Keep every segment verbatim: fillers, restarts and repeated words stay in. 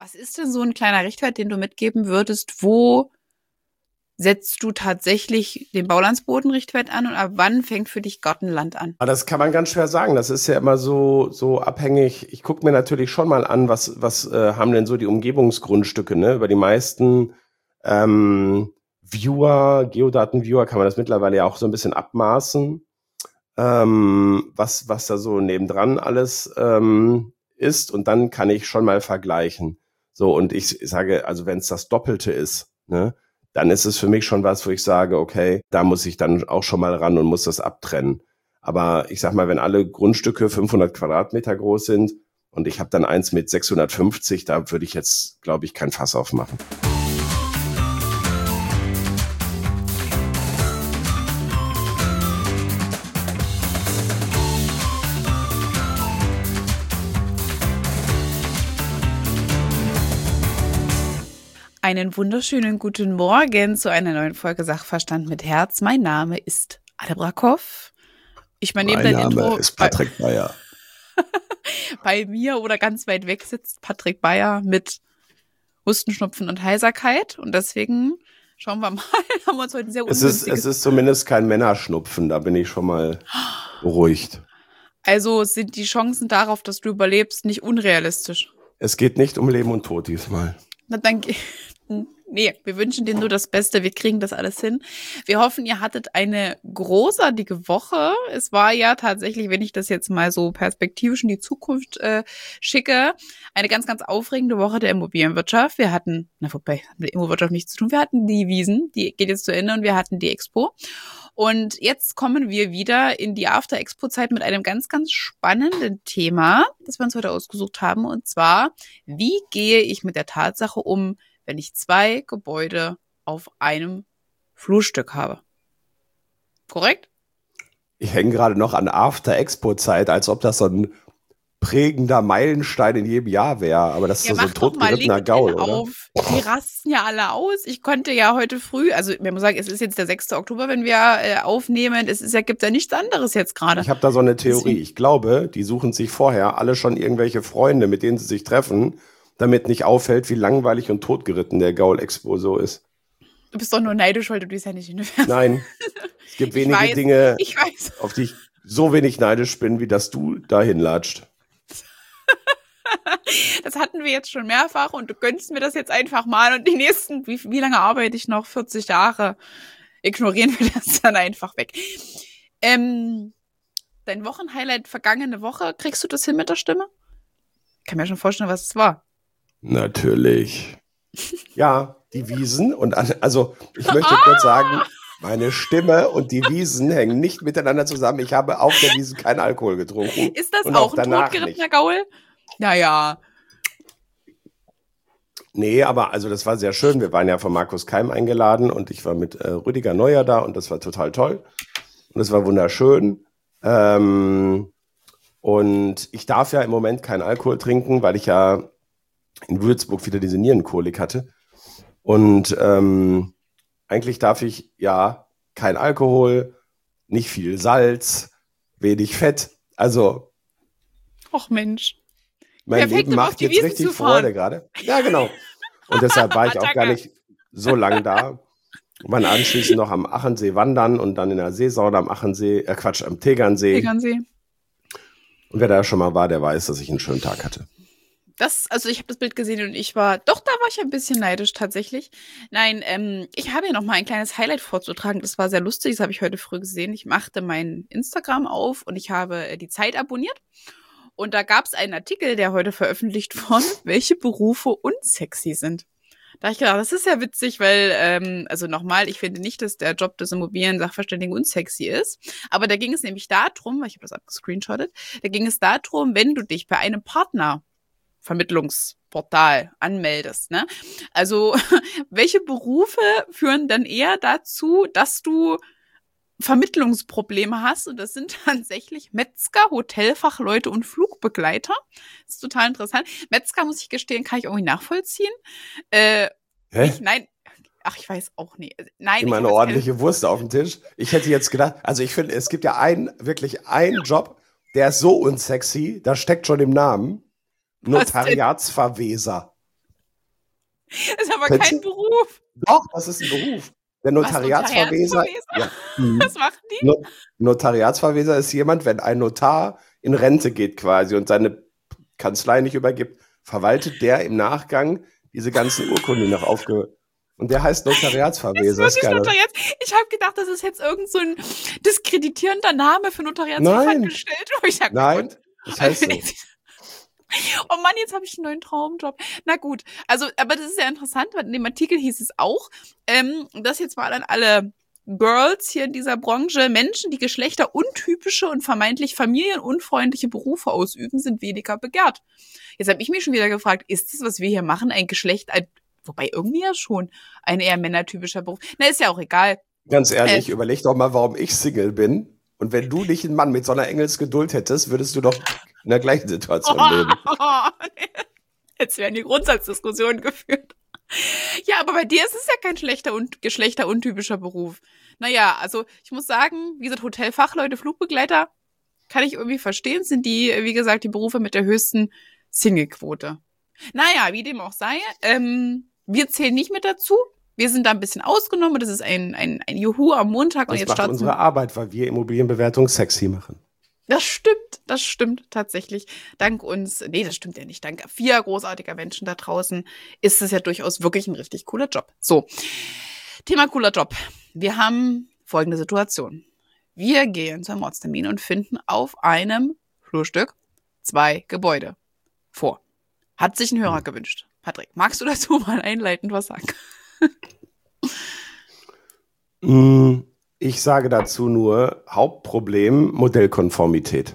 Was ist denn so ein kleiner Richtwert, den du mitgeben würdest? Wo setzt du tatsächlich den Baulandsbodenrichtwert an und ab wann fängt für dich Gartenland an? Aber das kann man ganz schwer sagen. Das ist ja immer so, so abhängig. Ich gucke mir natürlich schon mal an, was, was äh, haben denn so die Umgebungsgrundstücke, ne? Über die meisten ähm, Viewer, Geodaten-Viewer kann man das mittlerweile ja auch so ein bisschen abmaßen, ähm, was, was da so nebendran alles ähm, ist. Und dann kann ich schon mal vergleichen. So, und ich sage, also wenn es das Doppelte ist, ne, dann ist es für mich schon was, wo ich sage, okay, da muss ich dann auch schon mal ran und muss das abtrennen. Aber ich sag mal, wenn alle Grundstücke fünfhundert Quadratmeter groß sind und ich habe dann eins mit sechshundertfünfzig, da würde ich jetzt, glaube ich, kein Fass aufmachen. Einen wunderschönen guten Morgen zu einer neuen Folge Sachverstand mit Herz. Mein Name ist Anne Brackhoff. Ich übernehme dein Intro. Mein Name ist Patrick Beyer. Bei mir oder ganz weit weg sitzt Patrick Beyer mit Husten, Schnupfen und Heiserkeit. Und deswegen schauen wir mal, haben wir uns heute ein sehr es ist, es ist zumindest kein Männerschnupfen, da bin ich schon mal beruhigt. Also sind die Chancen darauf, dass du überlebst, nicht unrealistisch. Es geht nicht um Leben und Tod diesmal. Na danke. Nee, wir wünschen dir nur das Beste. Wir kriegen das alles hin. Wir hoffen, ihr hattet eine großartige Woche. Es war ja tatsächlich, wenn ich das jetzt mal so perspektivisch in die Zukunft äh, schicke, eine ganz, ganz aufregende Woche der Immobilienwirtschaft. Wir hatten, na wobei, mit der Immobilienwirtschaft nichts zu tun. Wir hatten die Wiesen, die geht jetzt zu Ende und wir hatten die Expo. Und jetzt kommen wir wieder in die After-Expo-Zeit mit einem ganz, ganz spannenden Thema, das wir uns heute ausgesucht haben. Und zwar, wie gehe ich mit der Tatsache um, wenn ich zwei Gebäude auf einem Flurstück habe? Korrekt? Ich hänge gerade noch an After-Expo-Zeit, als ob das so ein prägender Meilenstein in jedem Jahr wäre. Aber das ist ja, so ein totgerittener Gaul, oder? Auf. Die rasten ja alle aus. Ich konnte ja heute früh, also man muss sagen, es ist jetzt der sechste Oktober, wenn wir äh, aufnehmen. Es ist ja, gibt ja nichts anderes jetzt gerade. Ich habe da so eine Theorie. Ich glaube, die suchen sich vorher alle schon irgendwelche Freunde, mit denen sie sich treffen, damit nicht auffällt, wie langweilig und totgeritten der Gaul-Expo so ist. Du bist doch nur neidisch, weil du dies ja nicht in der Nein, es gibt wenige weiß, Dinge, ich weiß. auf die ich so wenig neidisch bin, wie dass du dahin latscht. Das hatten wir jetzt schon mehrfach und du gönnst mir das jetzt einfach mal und die nächsten, wie, wie lange arbeite ich noch? vierzig Jahre. Ignorieren wir das dann einfach weg. Ähm, dein Wochenhighlight vergangene Woche, kriegst du das hin mit der Stimme? Ich kann mir schon vorstellen, was es war. Natürlich. Ja, die Wiesen und also ich möchte kurz sagen, meine Stimme und die Wiesen hängen nicht miteinander zusammen. Ich habe auf der Wiesen keinen Alkohol getrunken. Ist das und auch, auch ein danach totgerittener nicht. Gaul? Naja. Nee, aber also das war sehr schön. Wir waren ja von Markus Keim eingeladen und ich war mit äh, Rüdiger Neuer da und das war total toll. Und das war wunderschön. Ähm, und ich darf ja im Moment keinen Alkohol trinken, weil ich ja in Würzburg wieder diese Nierenkolik hatte. Und ähm, eigentlich darf ich ja kein Alkohol, nicht viel Salz, wenig Fett. Also Och Mensch. mein Perfekt, Leben um auf macht die jetzt Wiesn richtig zu fahren. Freude gerade. Ja, genau. Und deshalb war ich auch gar nicht so lang da. Wir waren anschließend noch am Achensee wandern und dann in der Seesauna am Achensee, äh Quatsch, am Tegernsee. Tegernsee. Und wer da schon mal war, der weiß, dass ich einen schönen Tag hatte. Das, also ich habe das Bild gesehen und ich war, doch, da war ich ein bisschen neidisch tatsächlich. Nein, ähm, ich habe ja noch mal ein kleines Highlight vorzutragen. Das war sehr lustig, das habe ich heute früh gesehen. Ich machte mein Instagram auf und ich habe äh, die Zeit abonniert. Und da gab es einen Artikel, der heute veröffentlicht wurde, welche Berufe unsexy sind. Da habe ich gedacht, das ist ja witzig, weil, ähm, also nochmal, ich finde nicht, dass der Job des Immobilien-Sachverständigen unsexy ist. Aber da ging es nämlich darum, weil ich habe das abgescreenshottet, da ging es darum, wenn du dich bei einem Partner Vermittlungsportal anmeldest, ne? Also, welche Berufe führen dann eher dazu, dass du Vermittlungsprobleme hast? Und das sind tatsächlich Metzger, Hotelfachleute und Flugbegleiter. Das ist total interessant. Metzger, muss ich gestehen, kann ich irgendwie nachvollziehen. Äh, Hä? ich, nein, ach, ich weiß auch nicht. Nein, Immer ich eine habe ordentliche keine- Wurst auf dem Tisch. Ich hätte jetzt gedacht, also ich finde, es gibt ja einen, wirklich einen Job, der ist so unsexy, das steckt schon im Namen. Was denn? Notariatsverweser. Ist aber Kennst kein du? Beruf. Doch, das ist ein Beruf. Der Was, Notariatsverweser. Notariatsverweser? Ja. Mhm. Was machen die? No- Notariatsverweser ist jemand, wenn ein Notar in Rente geht quasi und seine Kanzlei nicht übergibt, verwaltet der im Nachgang diese ganzen Urkunden, die noch aufge... Und der heißt Das ist Notariatsverweser. Ist wirklich geil, oder? Notariats. Ich habe gedacht, das ist jetzt irgend so ein diskreditierender Name für Nein, Notariatsfachangestellte. Und ich sag, mein nein, Gott. das heißt so. Oh Mann, jetzt habe ich einen neuen Traumjob. Na gut, also, aber das ist ja interessant, weil in dem Artikel hieß es auch, ähm, das jetzt mal an alle Girls hier in dieser Branche, Menschen, die geschlechteruntypische und vermeintlich familienunfreundliche Berufe ausüben, sind weniger begehrt. Jetzt habe ich mich schon wieder gefragt, ist das, was wir hier machen, ein Geschlecht, ein, wobei irgendwie ja schon, ein eher männertypischer Beruf. Na, ist ja auch egal. Ganz ehrlich, Äh, überleg doch mal, warum ich Single bin. Und wenn du nicht einen Mann mit so einer Engelsgeduld hättest, würdest du doch in der gleichen Situation leben. Jetzt werden die Grundsatzdiskussionen geführt. Ja, aber bei dir ist es ja kein schlechter und geschlechteruntypischer Beruf. Naja, also ich muss sagen, wie gesagt, Hotelfachleute, Flugbegleiter, kann ich irgendwie verstehen, sind die, wie gesagt, die Berufe mit der höchsten Single-Quote. Naja, wie dem auch sei, ähm, wir zählen nicht mit dazu. Wir sind da ein bisschen ausgenommen. Das ist ein, ein, ein Juhu am Montag. Und Das jetzt macht starten unsere Arbeit, weil wir Immobilienbewertung sexy machen. Das stimmt, das stimmt tatsächlich. Dank uns, nee, das stimmt ja nicht, dank vier großartiger Menschen da draußen ist es ja durchaus wirklich ein richtig cooler Job. So, Thema cooler Job. Wir haben folgende Situation. Wir gehen zum Mordstermin und finden auf einem Flurstück zwei Gebäude vor. Hat sich ein Hörer Hm. gewünscht. Patrick, magst du dazu mal einleitend was sagen? Mm, Ich sage dazu nur, Hauptproblem Modellkonformität.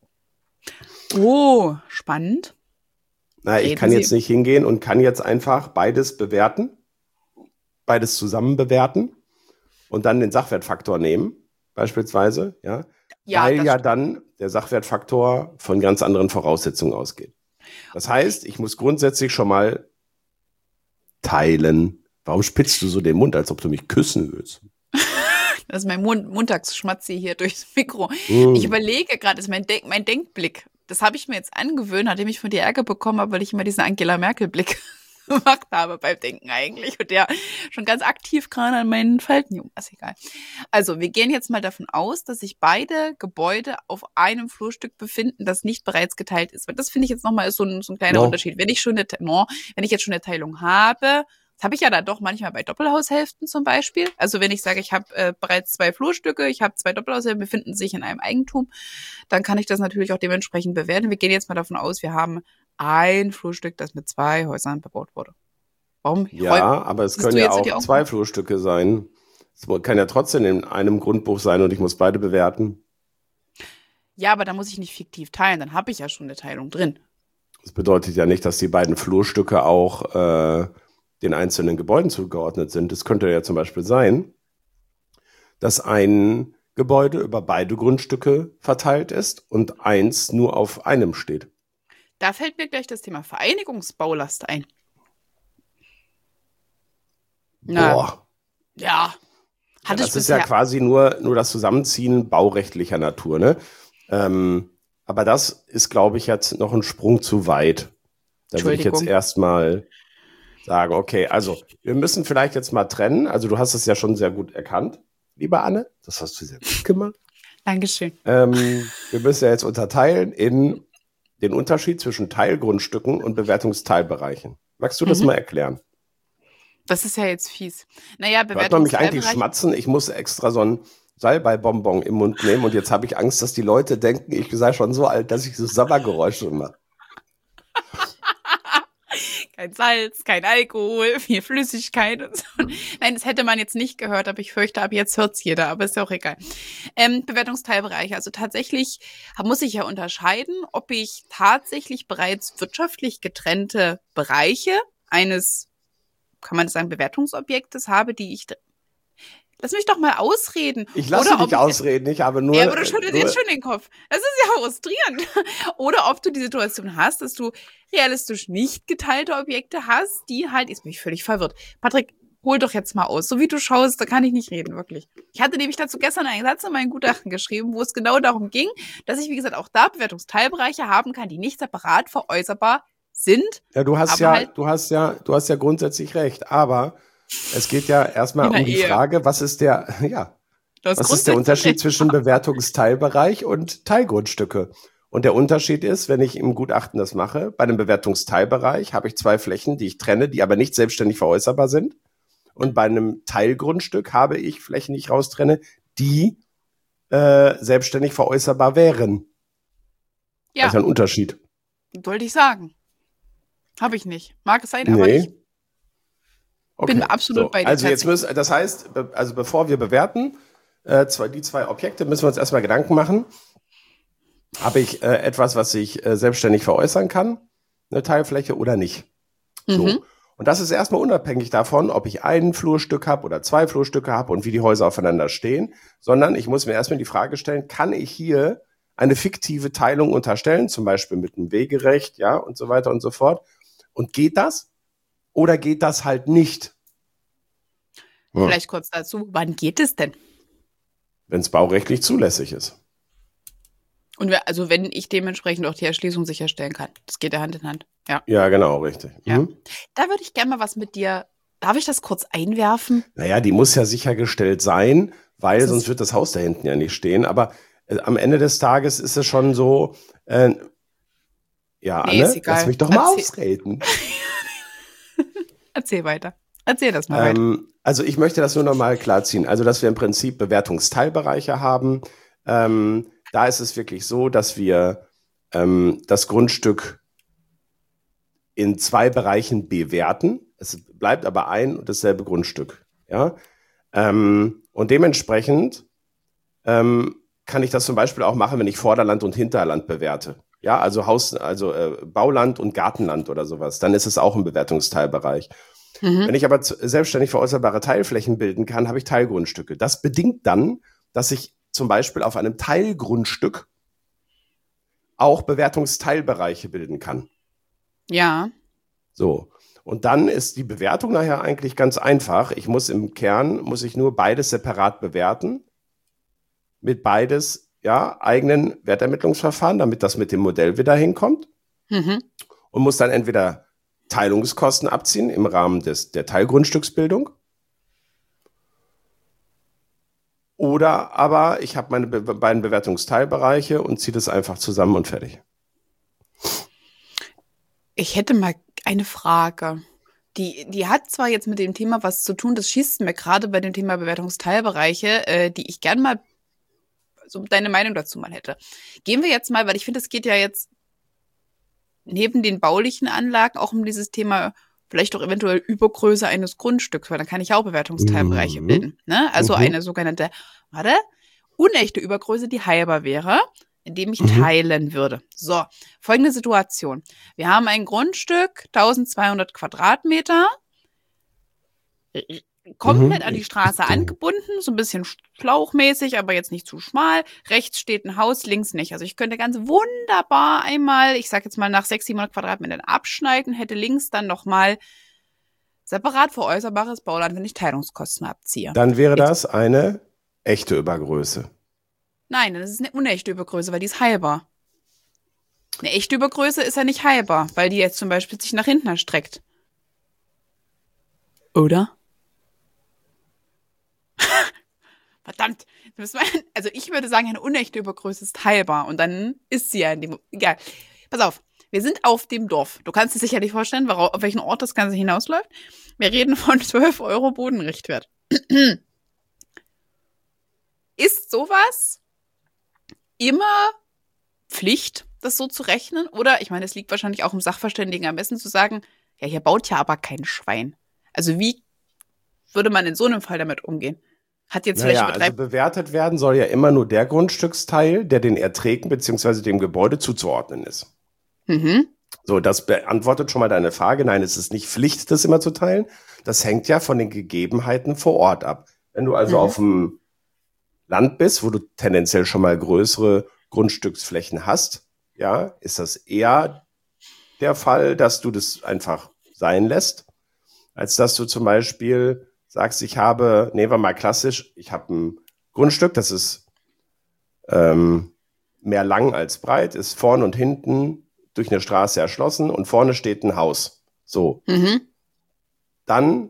Oh, spannend. Na, ich Reden kann Sie. jetzt nicht hingehen und kann jetzt einfach beides bewerten, beides zusammen bewerten und dann den Sachwertfaktor nehmen, beispielsweise, ja, Ja, weil das ja dann der Sachwertfaktor von ganz anderen Voraussetzungen ausgeht. Das heißt, ich muss grundsätzlich schon mal teilen. Warum spitzt du so den Mund, als ob du mich küssen willst? Das ist mein Mon- Montagsschmatzi hier durchs Mikro. Mm. Ich überlege gerade, das ist mein, Denk mein Denkblick. Das habe ich mir jetzt angewöhnt, nachdem ich von dir Ärger bekommen habe, weil ich immer diesen Angela Merkel-Blick gemacht habe beim Denken eigentlich. Und der schon ganz aktiv gerade an meinen Falten juckt. Ist egal. Also, wir gehen jetzt mal davon aus, dass sich beide Gebäude auf einem Flurstück befinden, das nicht bereits geteilt ist. Weil das finde ich jetzt nochmal ist so ein, so ein kleiner No. Unterschied. Wenn ich schon eine, no, wenn ich jetzt schon eine Teilung habe, das habe ich ja dann doch manchmal bei Doppelhaushälften zum Beispiel. Also wenn ich sage, ich habe äh, bereits zwei Flurstücke, ich habe zwei Doppelhaushälften, befinden sich in einem Eigentum, dann kann ich das natürlich auch dementsprechend bewerten. Wir gehen jetzt mal davon aus, wir haben ein Flurstück, das mit zwei Häusern bebaut wurde. Warum? Ja, aber es Siehst können du ja jetzt in die auch Augen? zwei Flurstücke sein. Es kann ja trotzdem in einem Grundbuch sein und ich muss beide bewerten. Ja, aber da muss ich nicht fiktiv teilen, dann habe ich ja schon eine Teilung drin. Das bedeutet ja nicht, dass die beiden Flurstücke auch äh, den einzelnen Gebäuden zugeordnet sind. Es könnte ja zum Beispiel sein, dass ein Gebäude über beide Grundstücke verteilt ist und eins nur auf einem steht. Da fällt mir gleich das Thema Vereinigungsbaulast ein. Na, Boah, ja. ja, Hatte das ich ist ja bisher. quasi nur, nur das Zusammenziehen baurechtlicher Natur, ne? Ähm, aber das ist, glaube ich, jetzt noch ein Sprung zu weit. Da würde ich jetzt Entschuldigung. erstmal sagen, okay, also wir müssen vielleicht jetzt mal trennen. Also du hast es ja schon sehr gut erkannt, liebe Anne. Das hast du sehr gut gemacht. Dankeschön. Ähm, wir müssen ja jetzt unterteilen in den Unterschied zwischen Teilgrundstücken und Bewertungsteilbereichen. Magst du das Mhm. mal erklären? Das ist ja jetzt fies. Naja, Hört man mich eigentlich Bewertungsteilbereich. schmatzen? Ich muss extra so ein Salbeibonbon im Mund nehmen und jetzt habe ich Angst, dass die Leute denken, ich sei schon so alt, dass ich so Sabbergeräusche mache. Kein Salz, kein Alkohol, viel Flüssigkeit und so. Nein, das hätte man jetzt nicht gehört, aber ich fürchte, ab jetzt hört's jeder, aber ist ja auch egal. Ähm, Bewertungsteilbereiche. Also tatsächlich muss ich ja unterscheiden, ob ich tatsächlich bereits wirtschaftlich getrennte Bereiche eines, kann man das sagen, Bewertungsobjektes habe, die ich... Lass mich doch mal ausreden. Ich lasse Oder dich ob ich- ausreden, ich habe nur... Ja, aber du schüttelst nur jetzt schon den Kopf. Das ist ja frustrierend. Oder ob du die Situation hast, dass du realistisch nicht geteilte Objekte hast, die halt, jetzt bin ich völlig verwirrt. Patrick, hol doch jetzt mal aus. So wie du schaust, da kann ich nicht reden, wirklich. Ich hatte nämlich dazu gestern einen Satz in meinen Gutachten geschrieben, wo es genau darum ging, dass ich, wie gesagt, auch da Bewertungsteilbereiche haben kann, die nicht separat veräußerbar sind. Ja, du hast aber ja, halt du hast ja, du hast ja grundsätzlich recht, aber es geht ja erstmal in der um die Ehe. Frage, was ist der, ja, Du hast was ist der grundsätzlich Unterschied recht. zwischen Bewertungsteilbereich und Teilgrundstücke? Und der Unterschied ist, wenn ich im Gutachten das mache, bei einem Bewertungsteilbereich habe ich zwei Flächen, die ich trenne, die aber nicht selbstständig veräußerbar sind. Und bei einem Teilgrundstück habe ich Flächen, die ich raustrenne, die äh, selbstständig veräußerbar wären. Ja, Das ist ein Unterschied. wollte ich sagen. Habe ich nicht. Mag es sein, aber Nee. ich Okay. bin absolut so. bei dir. Also jetzt müssen, das heißt, be- also bevor wir bewerten, äh, zwei, die zwei Objekte, müssen wir uns erstmal Gedanken machen. Habe ich äh, etwas, was ich äh, selbstständig veräußern kann, eine Teilfläche oder nicht? So. Mhm. Und das ist erstmal unabhängig davon, ob ich ein Flurstück habe oder zwei Flurstücke habe und wie die Häuser aufeinander stehen, sondern ich muss mir erstmal die Frage stellen, kann ich hier eine fiktive Teilung unterstellen, zum Beispiel mit einem Wegerecht, ja, und so weiter und so fort. Und geht das? Oder geht das halt nicht? Hm. Vielleicht kurz dazu, wann geht es denn? Wenn es baurechtlich zulässig ist. Und wer, also wenn ich dementsprechend auch die Erschließung sicherstellen kann. Das geht ja Hand in Hand. Ja. Ja, genau, richtig. Ja. Mhm. Da würde ich gerne mal was mit dir. Darf ich das kurz einwerfen? Naja, die muss ja sichergestellt sein, weil Das ist- sonst wird das Haus da hinten ja nicht stehen. Aber äh, am Ende des Tages ist es schon so, äh, ja, Nee, ist Anne, egal. lass mich doch mal Erzähl- ausreden. Erzähl weiter. Erzähl das mal weiter. Ähm, also ich möchte das nur noch mal klarziehen. Also, dass wir im Prinzip Bewertungsteilbereiche haben. Ähm, da ist es wirklich so, dass wir ähm, das Grundstück in zwei Bereichen bewerten. Es bleibt aber ein und dasselbe Grundstück. Ja? Ähm, und dementsprechend ähm, kann ich das zum Beispiel auch machen, wenn ich Vorderland und Hinterland bewerte. Ja, also Haus, also äh, Bauland und Gartenland oder sowas. Dann ist es auch ein Bewertungsteilbereich. Mhm. Wenn ich aber z- selbstständig veräußerbare Teilflächen bilden kann, habe ich Teilgrundstücke. Das bedingt dann, dass ich zum Beispiel auf einem Teilgrundstück auch Bewertungsteilbereiche bilden kann. Ja. So. Und dann ist die Bewertung nachher eigentlich ganz einfach. Ich muss im Kern, muss ich nur beides separat bewerten. Mit beides, ja, eigenen Wertermittlungsverfahren, damit das mit dem Modell wieder hinkommt. Mhm. Und muss dann entweder Teilungskosten abziehen im Rahmen des, der Teilgrundstücksbildung. Oder aber ich habe meine be beiden Bewertungsteilbereiche und ziehe das einfach zusammen und fertig. Ich hätte mal eine Frage. Die, die hat zwar jetzt mit dem Thema was zu tun, das schießt mir gerade bei dem Thema Bewertungsteilbereiche, äh, die ich gern mal so deine Meinung dazu mal hätte. Gehen wir jetzt mal, weil ich finde, es geht ja jetzt neben den baulichen Anlagen auch um dieses Thema vielleicht auch eventuell Übergröße eines Grundstücks, weil dann kann ich auch Bewertungsteilbereiche Mhm. bilden. Ne? Also Mhm. eine sogenannte, warte, unechte Übergröße, die heilbar wäre, indem ich Mhm. teilen würde. So, folgende Situation. Wir haben ein Grundstück, eintausendzweihundert Quadratmeter, äh, komplett Mhm. an die Straße angebunden, so ein bisschen schlauchmäßig, aber jetzt nicht zu schmal. Rechts steht ein Haus, links nicht. Also ich könnte ganz wunderbar einmal, ich sag jetzt mal nach sechshundert, siebenhundert Quadratmetern abschneiden, hätte links dann nochmal separat veräußerbares Bauland, wenn ich Teilungskosten abziehe. Dann wäre Jetzt- das eine echte Übergröße. Nein, das ist eine unechte Übergröße, weil die ist heilbar. Eine echte Übergröße ist ja nicht heilbar, weil die jetzt zum Beispiel sich nach hinten erstreckt. Oder? Verdammt. Das müssen wir- Also ich würde sagen, eine unechte Übergröße ist heilbar. Und dann ist sie ja in dem... Egal. Pass auf. Wir sind auf dem Dorf. Du kannst dir sicherlich vorstellen, worauf, auf welchen Ort das Ganze hinausläuft. Wir reden von zwölf Euro Bodenrichtwert. Ist sowas immer Pflicht, das so zu rechnen? Oder, ich meine, es liegt wahrscheinlich auch im Sachverständigen am besten zu sagen, ja, hier baut ja aber kein Schwein. Also wie würde man in so einem Fall damit umgehen? Hat jetzt Naja, vielleicht also übertreibt. bewertet werden soll ja immer nur der Grundstücksteil, der den Erträgen bzw. dem Gebäude zuzuordnen ist. Mhm. So, das beantwortet schon mal deine Frage. Nein, es ist nicht Pflicht, das immer zu teilen. Das hängt ja von den Gegebenheiten vor Ort ab. Wenn du also Mhm. auf dem Land bist, wo du tendenziell schon mal größere Grundstücksflächen hast, ja, ist das eher der Fall, dass du das einfach sein lässt, als dass du zum Beispiel sagst, ich habe, nehmen wir mal klassisch, ich habe ein Grundstück, das ist ähm, mehr lang als breit, ist vorn und hinten durch eine Straße erschlossen und vorne steht ein Haus. So. Mhm. Dann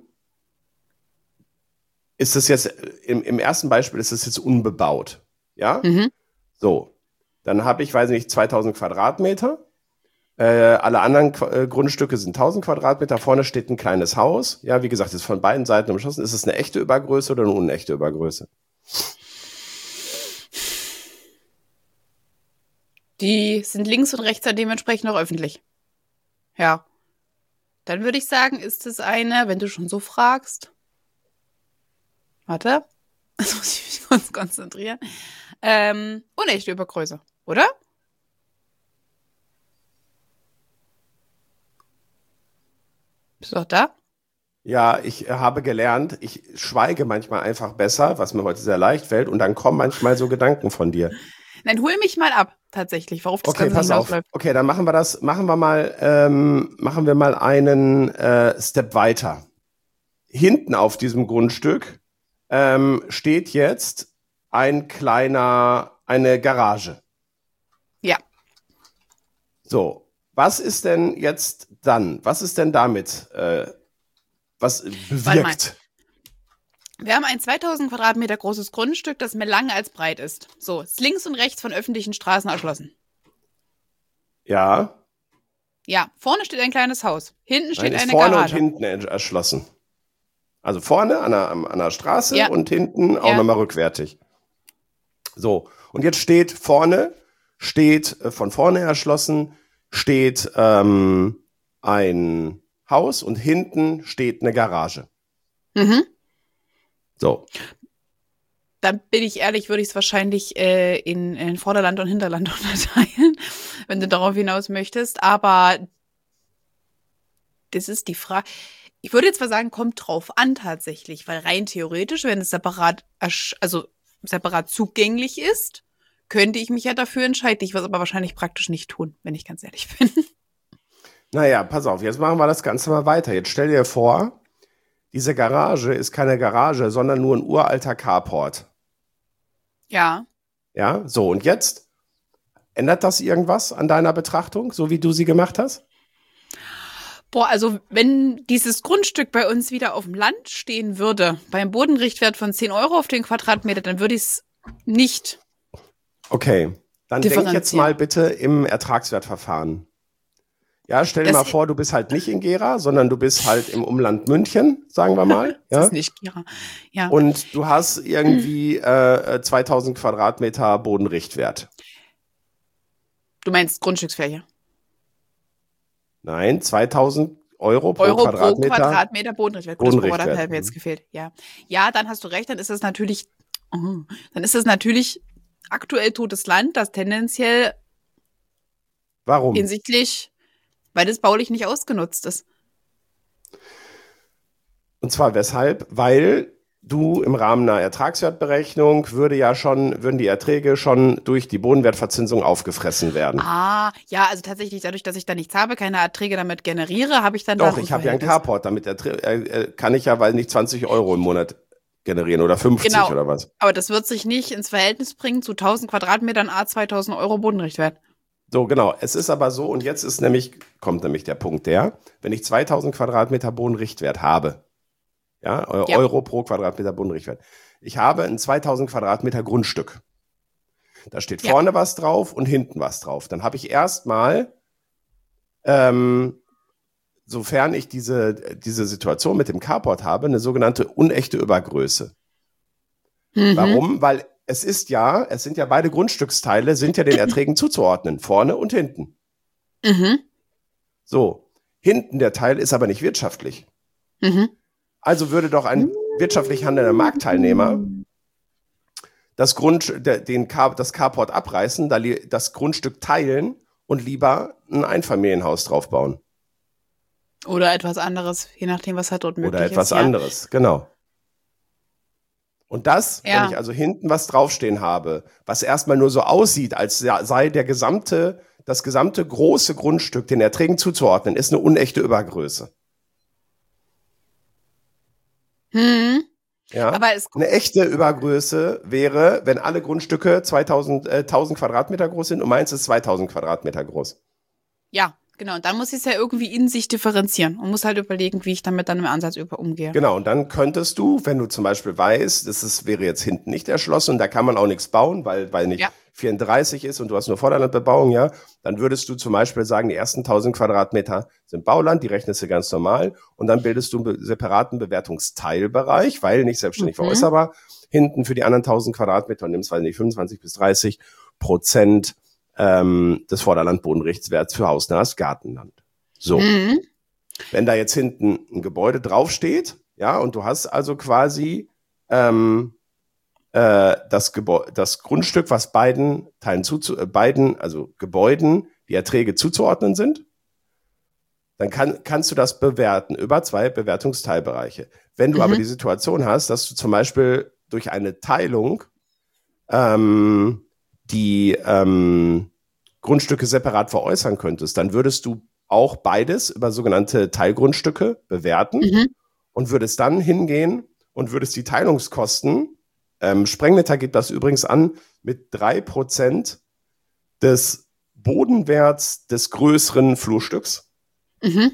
ist es jetzt, im, im ersten Beispiel ist es jetzt unbebaut. Ja? Mhm. So. Dann habe ich, weiß nicht, zweitausend Quadratmeter. Äh, alle anderen Qu- äh, Grundstücke sind tausend Quadratmeter. Vorne steht ein kleines Haus. Ja, wie gesagt, ist von beiden Seiten umschlossen. Ist es eine echte Übergröße oder eine unechte Übergröße? Die sind links und rechts dann dementsprechend auch öffentlich. Ja. Dann würde ich sagen, ist es eine, wenn du schon so fragst. Warte. Jetzt muss ich mich kurz konzentrieren. Ähm, unechte Übergröße, oder? Bist du auch da? Ja, ich äh, habe gelernt, ich schweige manchmal einfach besser, was mir heute sehr leicht fällt, und dann kommen manchmal so Gedanken von dir. Nein, hol mich mal ab, tatsächlich, worauf das Okay, Ganze pass auf. hinausläuft. Okay, dann machen wir das, machen wir mal, ähm, machen wir mal einen äh, Step weiter. Hinten auf diesem Grundstück ähm, steht jetzt ein kleiner, eine Garage. Ja. So, was ist denn jetzt dann? Was ist denn damit? Äh, was bewirkt? Wir haben ein zweitausend Quadratmeter großes Grundstück, das mehr lang als breit ist. So, ist links und rechts von öffentlichen Straßen erschlossen. Ja. Ja, vorne steht ein kleines Haus. Hinten steht Nein, ist eine vorne Garage. und hinten er- erschlossen. Also vorne an der, an der Straße Ja. und hinten auch Ja. nochmal rückwärtig. So, und jetzt steht vorne, steht äh, von vorne erschlossen, steht ähm, ein Haus und hinten steht eine Garage. Mhm. So, Dann bin ich ehrlich, würde ich es wahrscheinlich äh, in, in Vorderland und Hinterland unterteilen, wenn du darauf hinaus möchtest. Aber das ist die Frage. Ich würde jetzt mal sagen, kommt drauf an tatsächlich, weil rein theoretisch, wenn es separat, ersch- also separat zugänglich ist, könnte ich mich ja dafür entscheiden. Ich würde es aber wahrscheinlich praktisch nicht tun, wenn ich ganz ehrlich bin. naja, pass auf, jetzt machen wir das Ganze mal weiter. Jetzt stell dir vor, diese Garage ist keine Garage, sondern nur ein uralter Carport. Ja. Ja, so, und jetzt ändert das irgendwas an deiner Betrachtung, so wie du sie gemacht hast? Boah, also wenn dieses Grundstück bei uns wieder auf dem Land stehen würde, beim Bodenrichtwert von zehn Euro auf den Quadratmeter, dann würde ich es nicht. Okay, dann denk jetzt Differenzieren. mal bitte im Ertragswertverfahren. Ja, stell dir Das- mal vor, du bist halt nicht in Gera, sondern du bist halt im Umland München, sagen wir mal. Das Ja? ist nicht Gera. Ja. Und du hast irgendwie äh, zweitausend Quadratmeter Bodenrichtwert. Du meinst Grundstücksfläche. Nein, zweitausend Euro pro Euro Quadratmeter. pro Quadratmeter Bodenrichtwert. Gut, das Bodenrichtwert, Pro-Quadrat hat mir jetzt mhm. gefehlt. Ja. Ja, dann hast du recht, dann ist das natürlich, oh, dann ist das natürlich aktuell totes Land, das tendenziell Warum? hinsichtlich, weil das baulich nicht ausgenutzt ist. Und zwar weshalb? Weil du im Rahmen einer Ertragswertberechnung würde ja schon, würden die Erträge schon durch die Bodenwertverzinsung aufgefressen werden. Ah, ja, also tatsächlich dadurch, dass ich da nichts habe, keine Erträge damit generiere, habe ich dann Doch, da ich habe ja einen Verhältnis. Carport, damit erträ- äh, äh, kann ich ja, weil nicht zwanzig Euro im Monat generieren oder fünfzig Genau. oder was. Aber das wird sich nicht ins Verhältnis bringen zu tausend Quadratmetern A zweitausend Euro Bodenrichtwert. So, genau. Es ist aber so, und jetzt ist nämlich, kommt nämlich der Punkt der, wenn ich zweitausend Quadratmeter Bodenrichtwert habe, ja, Eu- Ja. Euro pro Quadratmeter Bodenrichtwert. Ich habe ein zweitausend Quadratmeter Grundstück. Da steht Ja. vorne was drauf und hinten was drauf. Dann habe ich erstmal, ähm, sofern ich diese, diese Situation mit dem Carport habe, eine sogenannte unechte Übergröße. Mhm. Warum? Weil es ist ja, es sind ja beide Grundstücksteile, sind ja den Erträgen zuzuordnen, vorne und hinten. Mhm. So, hinten der Teil ist aber nicht wirtschaftlich. Mhm. Also würde doch ein wirtschaftlich handelnder Marktteilnehmer das, Grund, der, den Car, das Carport abreißen, da li- das Grundstück teilen und lieber ein Einfamilienhaus draufbauen. Oder etwas anderes, je nachdem, was halt dort möglich Oder etwas ist. Ja. anderes, genau. Und das, Ja. wenn ich also hinten was draufstehen habe, was erstmal nur so aussieht, als sei der gesamte, das gesamte große Grundstück den Erträgen zuzuordnen, ist eine unechte Übergröße. Hm. Ja? Aber es Eine echte Übergröße wäre, wenn alle Grundstücke zweitausend, äh, tausend Quadratmeter groß sind und meins ist zweitausend Quadratmeter groß. Ja, genau. Und dann muss ich es ja irgendwie in sich differenzieren und muss halt überlegen, wie ich damit dann im Ansatz über umgehe. Genau, und dann könntest du, wenn du zum Beispiel weißt, das ist, wäre jetzt hinten nicht erschlossen, da kann man auch nichts bauen, weil, weil nicht Ja. vierunddreißig ist und du hast nur Vorderlandbebauung, ja, dann würdest du zum Beispiel sagen, die ersten tausend Quadratmeter sind Bauland, die rechnest du ganz normal und dann bildest du einen be- separaten Bewertungsteilbereich, weil nicht selbstständig Mhm. veräußerbar, hinten für die anderen tausend Quadratmeter und nimmst, weiß nicht, fünfundzwanzig bis dreißig Prozent ähm, des Vorderlandbodenrichtswerts für hausnahes Gartenland. So. Mhm. Wenn da jetzt hinten ein Gebäude draufsteht, ja, und du hast also quasi ähm, äh, das, Gebäu- das Grundstück, was beiden Teilen zuzu äh, beiden, also Gebäuden, die Erträge zuzuordnen sind, dann kann, kannst du das bewerten über zwei Bewertungsteilbereiche. Wenn du Mhm. aber die Situation hast, dass du zum Beispiel durch eine Teilung ähm, die ähm, Grundstücke separat veräußern könntest, dann würdest du auch beides über sogenannte Teilgrundstücke bewerten Mhm. und würdest dann hingehen und würdest die Teilungskosten, ähm, Sprengnetter gibt das übrigens an, mit drei Prozent des Bodenwerts des größeren Flurstücks Mhm.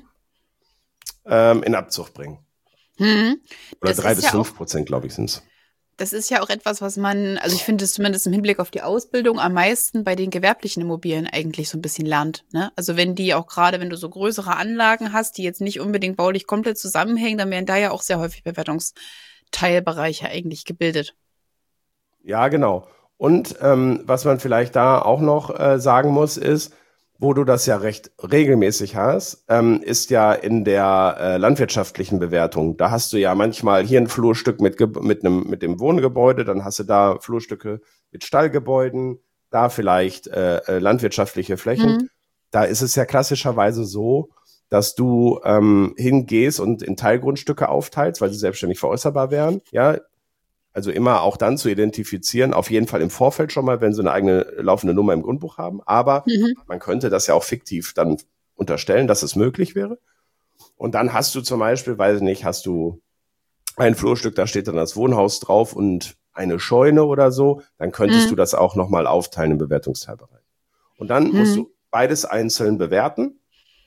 ähm, in Abzug bringen. Mhm. Oder Das drei ist bis ja fünf auch, Prozent, glaube ich, sind es. das ist ja auch etwas, was man, also ich finde es zumindest im Hinblick auf die Ausbildung am meisten bei den gewerblichen Immobilien eigentlich so ein bisschen lernt. Ne? Also wenn die auch gerade, wenn du so größere Anlagen hast, die jetzt nicht unbedingt baulich komplett zusammenhängen, dann werden da ja auch sehr häufig Bewertungsteilbereiche eigentlich gebildet. Ja, genau. Und ähm, was man vielleicht da auch noch äh, sagen muss, ist, wo du das ja recht regelmäßig hast, ähm, ist ja in der äh, landwirtschaftlichen Bewertung. Da hast du ja manchmal hier ein Flurstück mit, Ge- mit, einem, mit dem Wohngebäude, dann hast du da Flurstücke mit Stallgebäuden, da vielleicht äh, äh, landwirtschaftliche Flächen. Mhm. Da ist es ja klassischerweise so, dass du ähm, hingehst und in Teilgrundstücke aufteilst, weil sie selbstständig veräußerbar wären. Ja, also immer auch dann zu identifizieren, auf jeden Fall im Vorfeld schon mal, wenn sie eine eigene laufende Nummer im Grundbuch haben. Aber Mhm. man könnte das ja auch fiktiv dann unterstellen, dass es möglich wäre. Und dann hast du zum Beispiel, weiß ich nicht, hast du ein Flurstück, da steht dann das Wohnhaus drauf und eine Scheune oder so, dann könntest Mhm. du das auch nochmal aufteilen im Bewertungsteilbereich. Und dann musst Mhm. du beides einzeln bewerten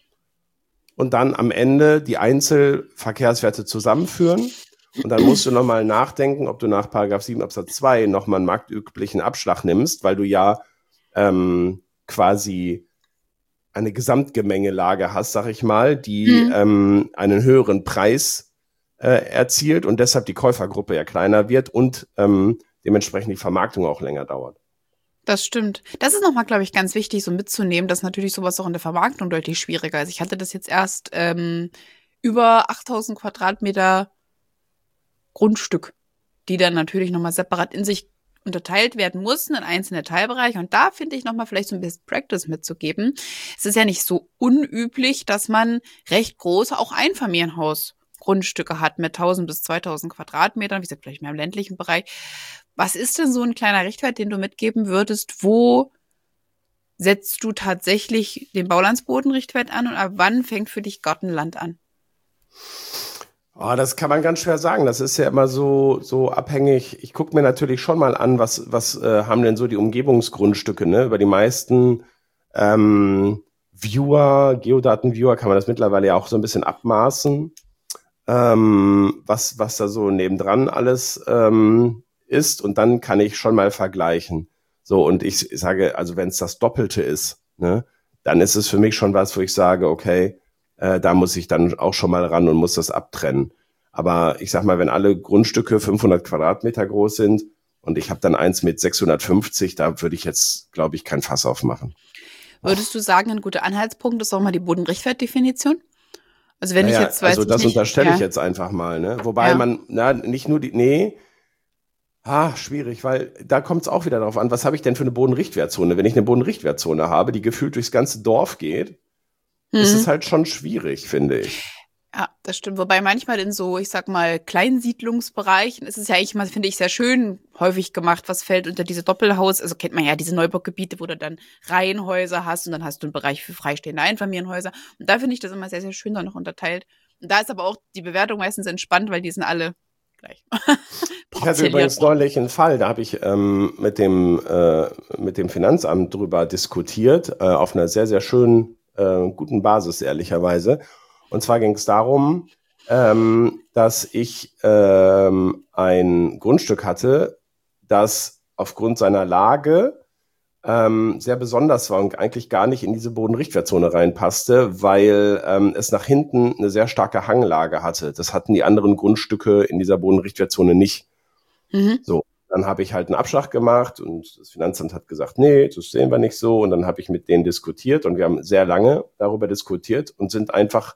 und dann am Ende die Einzelverkehrswerte zusammenführen. Und dann musst du nochmal nachdenken, ob du nach Paragraph sieben Absatz zwei nochmal einen marktüblichen Abschlag nimmst, weil du ja ähm, quasi eine Gesamtgemengelage hast, sag ich mal, die Mhm. ähm, einen höheren Preis äh, erzielt und deshalb die Käufergruppe ja kleiner wird und ähm, dementsprechend die Vermarktung auch länger dauert. Das stimmt. Das ist nochmal, glaube ich, ganz wichtig, so mitzunehmen, dass natürlich sowas auch in der Vermarktung deutlich schwieriger ist. Ich hatte das jetzt erst ähm, über achttausend Quadratmeter Grundstück, die dann natürlich nochmal separat in sich unterteilt werden mussten in einzelne Teilbereiche. Und da finde ich nochmal vielleicht so ein Best Practice mitzugeben. Es ist ja nicht so unüblich, dass man recht große, auch Einfamilienhaus-Grundstücke hat mit tausend bis zweitausend Quadratmetern, wie gesagt, vielleicht mehr im ländlichen Bereich. Was ist denn so ein kleiner Richtwert, den du mitgeben würdest? Wo setzt du tatsächlich den Baulandsbodenrichtwert an und ab wann fängt für dich Gartenland an? Oh, das kann man ganz schwer sagen. Das ist ja immer so, so abhängig. Ich gucke mir natürlich schon mal an, was, was äh, haben denn so die Umgebungsgrundstücke, ne? Über die meisten ähm, Viewer, Geodaten-Viewer kann man das mittlerweile ja auch so ein bisschen abmaßen, ähm, was, was da so nebendran alles ähm, ist. Und dann kann ich schon mal vergleichen. So, und ich sage, also wenn es das Doppelte ist, ne, dann ist es für mich schon was, wo ich sage, okay, äh, da muss ich dann auch schon mal ran und muss das abtrennen. Aber ich sag mal, wenn alle Grundstücke fünfhundert Quadratmeter groß sind und ich habe dann eins mit sechshundertfünfzig, da würde ich jetzt, glaube ich, kein Fass aufmachen. Würdest du sagen, ein guter Anhaltspunkt ist auch mal die Bodenrichtwertdefinition? Also wenn ich Naja, jetzt, weiß also ich das nicht, unterstelle ich ja, jetzt einfach mal, ne? Wobei ja. man, na, nicht nur die, nee, ah, schwierig, weil da kommt es auch wieder darauf an, was habe ich denn für eine Bodenrichtwertzone? Wenn ich eine Bodenrichtwertzone habe, die gefühlt durchs ganze Dorf geht, ist es Mhm. halt schon schwierig, finde ich. Ja, das stimmt. Wobei manchmal in so, ich sag mal, Kleinsiedlungsbereichen ist es ja eigentlich mal, finde ich, sehr schön häufig gemacht, was fällt unter diese Doppelhaus. Also kennt man ja diese Neubaugebiete, wo du dann Reihenhäuser hast und dann hast du einen Bereich für freistehende Einfamilienhäuser. Und da finde ich das immer sehr, sehr schön dann noch unterteilt. Und da ist aber auch die Bewertung meistens entspannt, weil die sind alle gleich Ich hatte übrigens portioniert. neulich einen Fall, da habe ich ähm, mit dem äh, mit dem Finanzamt drüber diskutiert, äh, auf einer sehr, sehr schönen äh, äh, guten Basis, ehrlicherweise. Und zwar ging es darum, ähm, dass ich ähm, ein Grundstück hatte, das aufgrund seiner Lage ähm, sehr besonders war und eigentlich gar nicht in diese Bodenrichtwertzone reinpasste, weil ähm, es nach hinten eine sehr starke Hanglage hatte. Das hatten die anderen Grundstücke in dieser Bodenrichtwertzone nicht. Mhm. So, dann habe ich halt einen Abschlag gemacht und das Finanzamt hat gesagt, nee, das sehen wir nicht so. Und dann habe ich mit denen diskutiert und wir haben sehr lange darüber diskutiert und sind einfach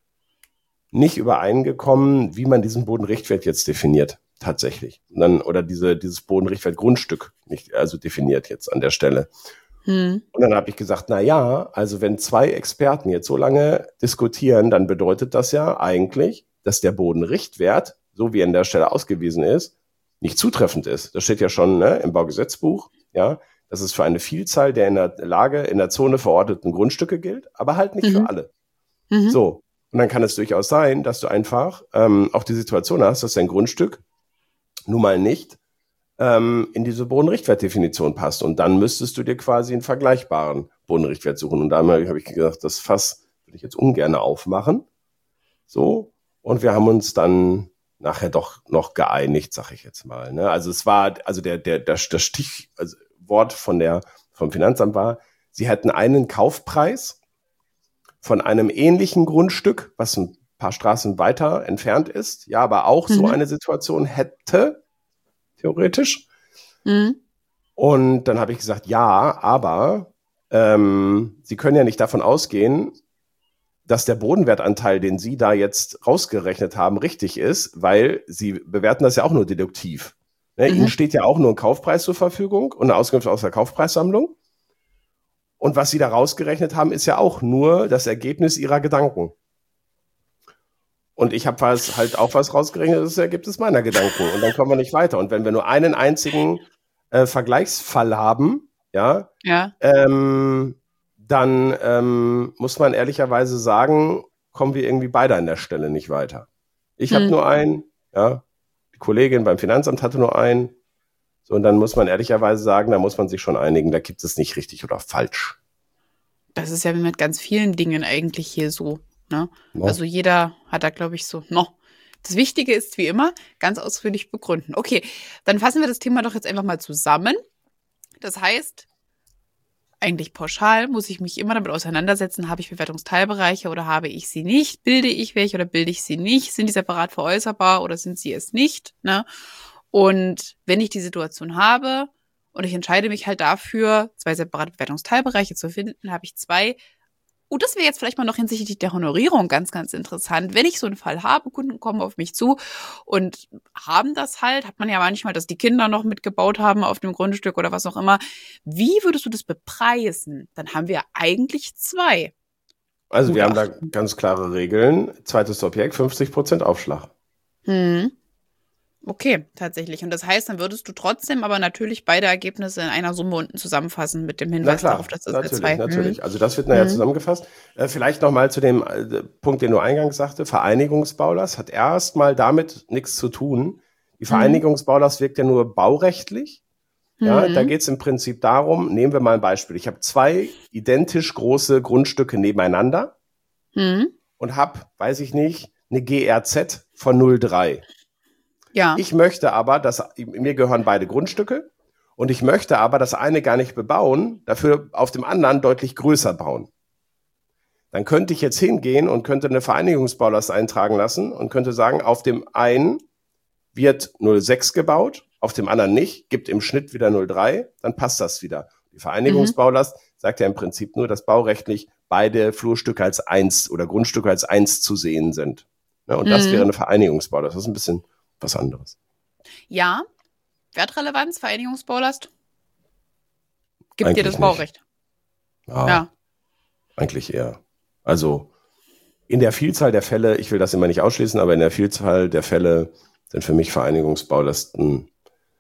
nicht übereingekommen, wie man diesen Bodenrichtwert jetzt definiert, tatsächlich. Und dann, oder diese, dieses Bodenrichtwert-Grundstück nicht, also definiert jetzt an der Stelle. Hm. Und dann habe ich gesagt, na ja, also wenn zwei Experten jetzt so lange diskutieren, dann bedeutet das ja eigentlich, dass der Bodenrichtwert, so wie er an der Stelle ausgewiesen ist, nicht zutreffend ist. Das steht ja schon, ne, im Baugesetzbuch, ja, dass es für eine Vielzahl der in der Lage, in der Zone verorteten Grundstücke gilt, aber halt nicht mhm. für alle. Mhm. So. Und dann kann es durchaus sein, dass du einfach ähm, auch die Situation hast, dass dein Grundstück nun mal nicht ähm, in diese Bodenrichtwertdefinition passt. Und dann müsstest du dir quasi einen vergleichbaren Bodenrichtwert suchen. Und da habe ich gedacht, das Fass würde ich jetzt ungern aufmachen. So. Und wir haben uns dann nachher doch noch geeinigt, sag ich jetzt mal. Ne? Also es war, also der, der, das, das Stichwort von der, vom Finanzamt war, sie hätten einen Kaufpreis von einem ähnlichen Grundstück, was ein paar Straßen weiter entfernt ist, ja, aber auch mhm. so eine Situation hätte, theoretisch. Mhm. Und dann habe ich gesagt, ja, aber ähm, Sie können ja nicht davon ausgehen, dass der Bodenwertanteil, den Sie da jetzt rausgerechnet haben, richtig ist, weil Sie bewerten das ja auch nur deduktiv. Ne? Mhm. Ihnen steht ja auch nur ein Kaufpreis zur Verfügung und eine Auskunft aus der Kaufpreissammlung. Und was Sie da rausgerechnet haben, ist ja auch nur das Ergebnis Ihrer Gedanken. Und ich habe halt auch was rausgerechnet, das ist das Ergebnis meiner Gedanken. Und dann kommen wir nicht weiter. Und wenn wir nur einen einzigen äh, Vergleichsfall haben, ja, ja. Ähm, dann ähm, muss man ehrlicherweise sagen, kommen wir irgendwie beide an der Stelle nicht weiter. Ich habe hm. nur einen, ja, die Kollegin beim Finanzamt hatte nur einen. So, und dann muss man ehrlicherweise sagen, da muss man sich schon einigen, da gibt es nicht richtig oder falsch. Das ist ja wie mit ganz vielen Dingen eigentlich hier so. Ne? No. Also jeder hat da, glaube ich, so, no. Das Wichtige ist, wie immer, ganz ausführlich begründen. Okay, dann fassen wir das Thema doch jetzt einfach mal zusammen. Das heißt, eigentlich pauschal muss ich mich immer damit auseinandersetzen, habe ich Bewertungsteilbereiche oder habe ich sie nicht? Bilde ich welche oder bilde ich sie nicht? Sind die separat veräußerbar oder sind sie es nicht? Ne? Und wenn ich die Situation habe und ich entscheide mich halt dafür, zwei separate Bewertungsteilbereiche zu finden, habe ich zwei. Oh, das wäre jetzt vielleicht mal noch hinsichtlich der Honorierung ganz, ganz interessant. Wenn ich so einen Fall habe, Kunden kommen auf mich zu und haben das halt, hat man ja manchmal, dass die Kinder noch mitgebaut haben auf dem Grundstück oder was auch immer. Wie würdest du das bepreisen? Dann haben wir eigentlich zwei. Also wir haben da ganz klare Regeln. Zweites Objekt, fünfzig Prozent Aufschlag. Hm. Okay, tatsächlich. Und das heißt, dann würdest du trotzdem aber natürlich beide Ergebnisse in einer Summe unten zusammenfassen mit dem Hinweis klar, darauf, dass das natürlich, zwei. Natürlich, also das wird nachher mhm. zusammengefasst. Äh, vielleicht nochmal zu dem äh, Punkt, den du eingangs sagte. Vereinigungsbaulast hat erstmal damit nichts zu tun. Die Vereinigungsbaulast wirkt ja nur baurechtlich. Ja, mhm. Da geht es im Prinzip darum, nehmen wir mal ein Beispiel. Ich habe zwei identisch große Grundstücke nebeneinander mhm. und habe, weiß ich nicht, eine G R Z von null Komma drei. Ja. Ich möchte aber, dass mir gehören beide Grundstücke und ich möchte aber das eine gar nicht bebauen, dafür auf dem anderen deutlich größer bauen. Dann könnte ich jetzt hingehen und könnte eine Vereinigungsbaulast eintragen lassen und könnte sagen, auf dem einen wird null Komma sechs gebaut, auf dem anderen nicht, gibt im Schnitt wieder null Komma drei, dann passt das wieder. Die Vereinigungsbaulast mhm. sagt ja im Prinzip nur, dass baurechtlich beide Flurstücke als eins oder Grundstücke als eins zu sehen sind. Ja, und mhm. das wäre eine Vereinigungsbaulast. Das ist ein bisschen was anderes. Ja, Wertrelevanz, Vereinigungsbaulast. Gibt eigentlich dir das Baurecht? Ja, ja. Eigentlich eher. Also in der Vielzahl der Fälle, ich will das immer nicht ausschließen, aber in der Vielzahl der Fälle sind für mich Vereinigungsbaulasten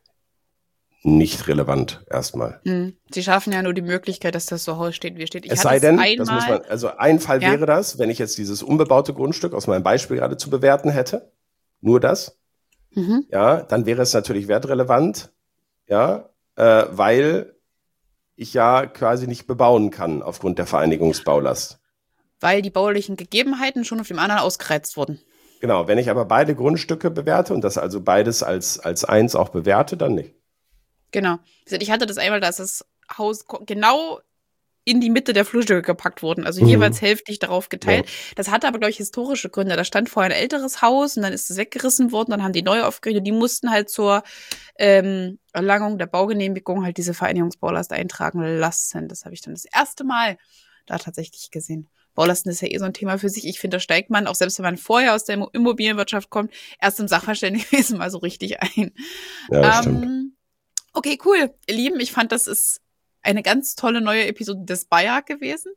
nicht relevant erstmal. Hm. Sie schaffen ja nur die Möglichkeit, dass das so steht, wie es steht. Ich es sei denn, das muss man, also ein Fall ja. wäre das, wenn ich jetzt dieses unbebaute Grundstück aus meinem Beispiel gerade zu bewerten hätte, nur das. Mhm. Ja, dann wäre es natürlich wertrelevant, ja, äh, weil ich ja quasi nicht bebauen kann aufgrund der Vereinigungsbaulast. weil die baulichen Gegebenheiten schon auf dem anderen ausgereizt wurden. Genau, wenn ich aber beide Grundstücke bewerte und das also beides als, als eins auch bewerte, dann nicht. Genau. Ich hatte das einmal, dass das Haus genau in die Mitte der Flurstücke gepackt wurden, also mhm. jeweils hälftig darauf geteilt. Ja. Das hatte aber, glaube ich, historische Gründe. Da stand vorher ein älteres Haus und dann ist es weggerissen worden, dann haben die neu aufgerichtet. Die mussten halt zur ähm, Erlangung der Baugenehmigung halt diese Vereinigungsbaulast eintragen lassen. Das habe ich dann das erste Mal da tatsächlich gesehen. Baulasten ist ja eh so ein Thema für sich. Ich finde, da steigt man, auch selbst wenn man vorher aus der Immobilienwirtschaft kommt, erst im Sachverständigenwesen mal so richtig ein. Ja, das ähm, stimmt. Okay, cool. Ihr Lieben, ich fand, das ist eine ganz tolle neue Episode des Bayard gewesen.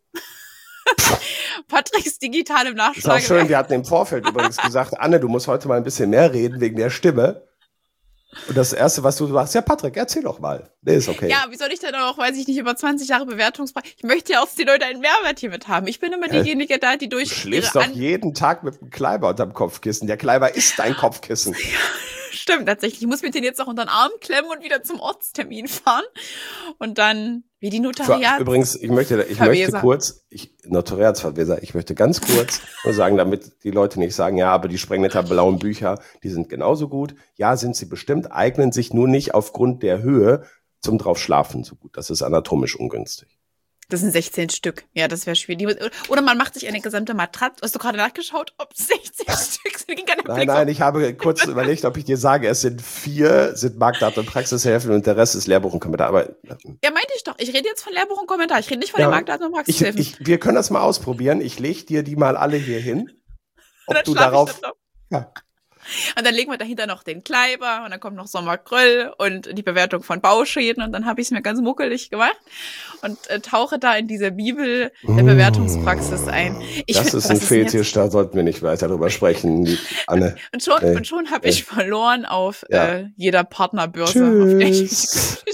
Patricks digital im Nachschlag. Ist auch schön, wir hatten im Vorfeld übrigens gesagt, Anne, du musst heute mal ein bisschen mehr reden wegen der Stimme. Und das Erste, was du sagst, ja, Patrick, erzähl doch mal. Nee, ist okay. Ja, wie soll ich denn auch, weiß ich nicht, über zwanzig Jahre Bewertungspreis. Ich möchte ja auch, dass die Leute einen Mehrwert hiermit haben. Ich bin immer ja, diejenige da, die durch. Du schläfst doch jeden Tag mit einem Kleiber unterm Kopfkissen. Der Kleiber ist dein Kopfkissen. Stimmt, tatsächlich. Ich muss mir den jetzt noch unter den Arm klemmen und wieder zum Ortstermin fahren. Und dann, wie die Notariats. Für, übrigens, ich möchte, ich möchte kurz, ich, Notariatsverweser, ich möchte ganz kurz nur sagen, damit die Leute nicht sagen, ja, aber die Sprengnetter blauen Bücher, die sind genauso gut. Ja, sind sie bestimmt, eignen sich nur nicht aufgrund der Höhe zum drauf schlafen so gut. Das ist anatomisch ungünstig. Das sind sechzehn Stück. Ja, das wäre schwierig. Oder man macht sich eine gesamte Matratze. Hast du gerade nachgeschaut, ob es sechzehn Stück sind? Nein, nein, ich habe kurz überlegt, ob ich dir sage, es sind vier, sind Marktdaten und Praxishilfen und der Rest ist Lehrbuch und Kommentar. Aber, ja, meinte ich doch. Ich rede jetzt von Lehrbuch und Kommentar. Ich rede nicht von ja, den Marktdaten und Praxishilfen. Ich, ich, wir können das mal ausprobieren. Ich lege dir die mal alle hier hin. Ob du darauf... Ja. Und dann legen wir dahinter noch den Kleiber und dann kommt noch Sommergrill und die Bewertung von Bauschäden und dann habe ich es mir ganz muckelig gemacht und äh, tauche da in diese Bibel der Bewertungspraxis ein. Ich das find, ist ein Fetisch, da sollten wir nicht weiter drüber sprechen, Anne. Und schon, nee. und schon habe ich nee. verloren auf ja. äh, jeder Partnerbörse. Tschüss. Auf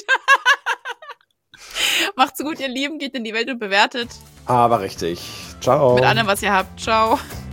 Macht's gut, ihr Lieben, geht in die Welt und bewertet. Aber richtig. Ciao. Mit allem, was ihr habt. Ciao.